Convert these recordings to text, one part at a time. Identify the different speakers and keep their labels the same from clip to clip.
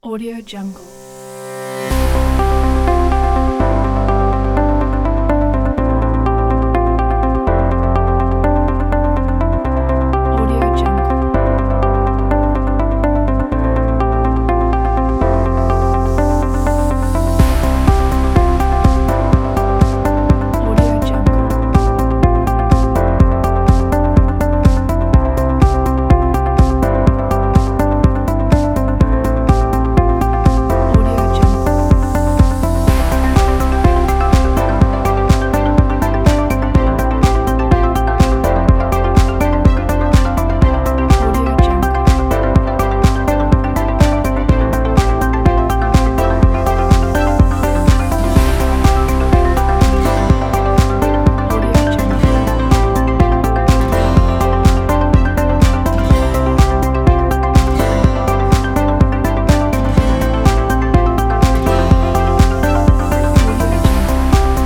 Speaker 1: Audio Jungle. Audio Jungle. Audio Jungle. Audio Jungle. Audio Jungle. Audio Jungle. Audio Jungle.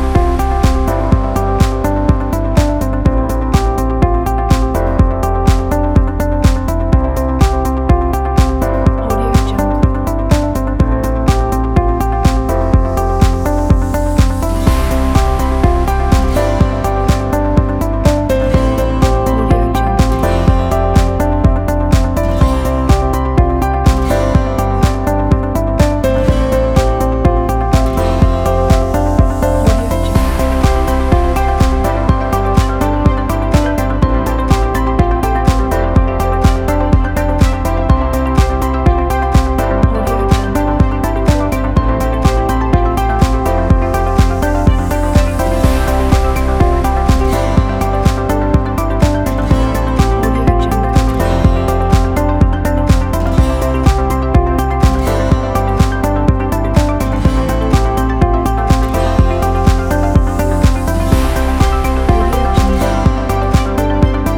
Speaker 1: Audio Jungle. Audio Jungle. Audio Jungle. Audio Jungle. Audio Jungle. Audio Jungle.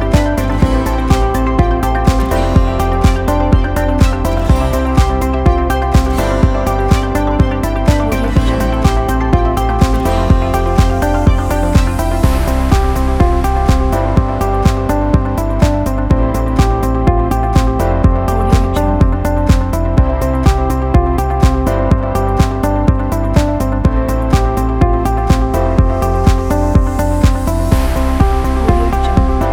Speaker 1: Audio Jungle. Audio Jungle. Audio Jungle.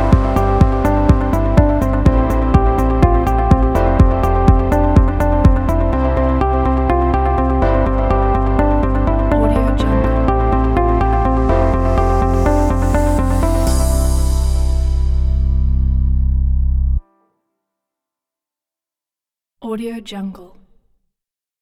Speaker 1: Audio Jungle. Audio Jungle.